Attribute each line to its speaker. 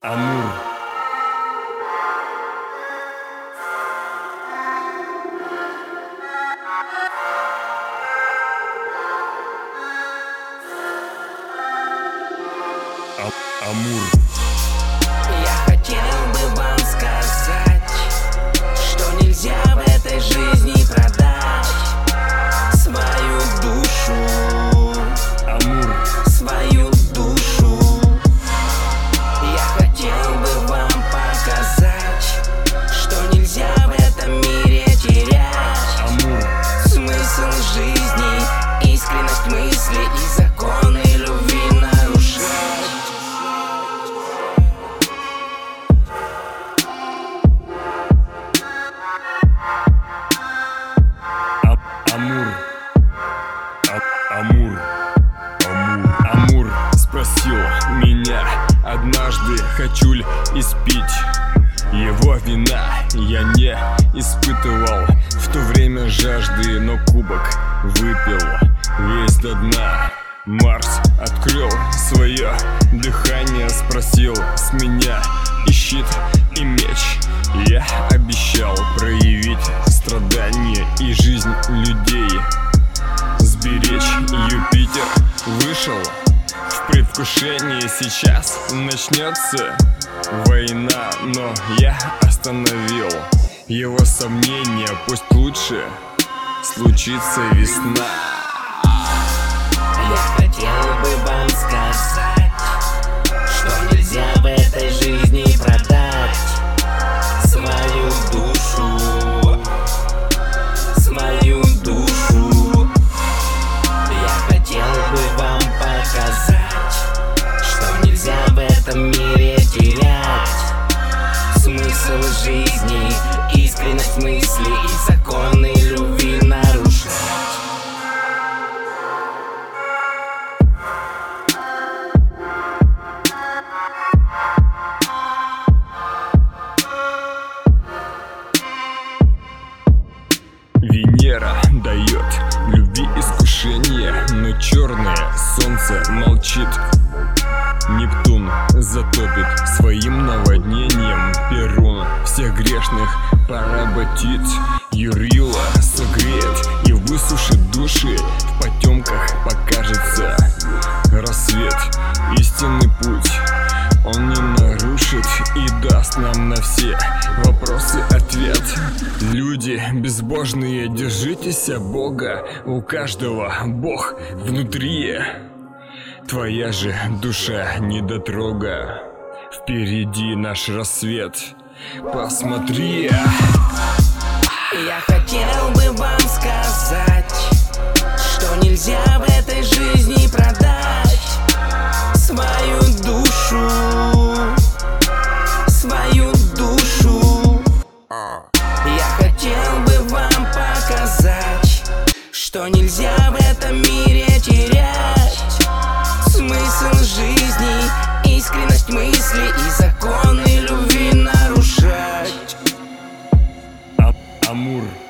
Speaker 1: Амур. Амур.
Speaker 2: Я хотел бы вам сказать, что нельзя в этой жизни продать свою душу.
Speaker 1: Амур.
Speaker 2: Свою душу. Я хотел бы вам показать, что нельзя в этом мире терять
Speaker 1: Амур.
Speaker 2: смысл жизни, искренность мысли и законы любви нарушать.
Speaker 1: Амур. Амур. Амур спросил меня однажды, хочу ли испить его вина. Я не испытывал в то время жажды, но кубок выпил весь до дна. Марс открыл свое дыхание, спросил с меня и щит, и меч. Я обещал проявить страдания и жизнь людей, сберечь. Юпитер вышел в предвкушении, сейчас начнется война, но я остановил его сомнения, пусть лучше случится весна.
Speaker 2: Я хотел бы вам сказать, что нельзя в этой жизни продать свою душу. Свою душу. Я хотел бы вам показать, что нельзя в этом мире терять смысл жизни, искренность мысли и законы любви нарушать.
Speaker 1: Венера дает любви искушение, но черное солнце молчит. Нептун затопит своим наводнением Перун. Всех грешных поработит. Юрила согреет и высушит души. В потемках покажется рассвет. Истинный путь он не нарушит и даст нам на все вопросы ответ. Люди безбожные, держитесь Бога. У каждого Бог внутри. Твоя же душа недотрога. Впереди наш рассвет. Посмотри.
Speaker 2: Я хотел бы вам сказать, что нельзя в этой жизни продать свою душу. Свою душу. Я хотел бы вам показать, что нельзя в этом мире терять смысл жизни, искренность мысли и законы любви нарушать.
Speaker 1: Амур.